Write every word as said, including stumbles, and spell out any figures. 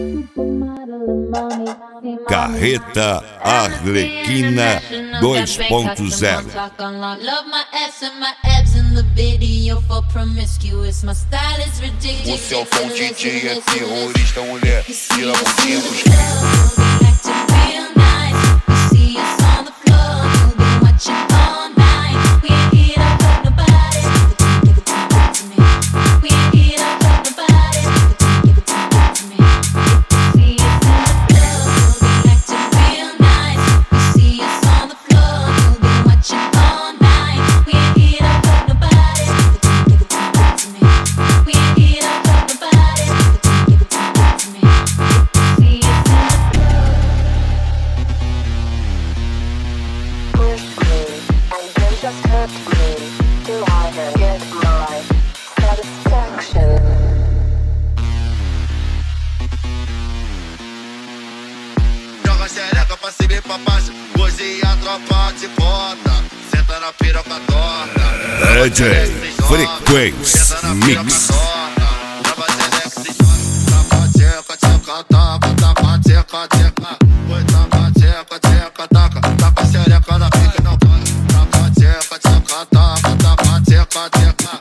Carreta Arlequina dois ponto zero. O seu fã D J é terrorista, mulher. Tira a bundinha dos joga xereca pra cima e pra baixo. Hoje a tropa te bota. Senta na piroca torta. D J Frequência Mix. Trava xereca se joga. Taca tcheca, tcheca, taca. Taca tcheca, tcheca. Oi, taca tcheca, tcheca, taca. Taca xereca na pica, não para. Taca tcheca, tcheca, taca. Taca tcheca, tcheca.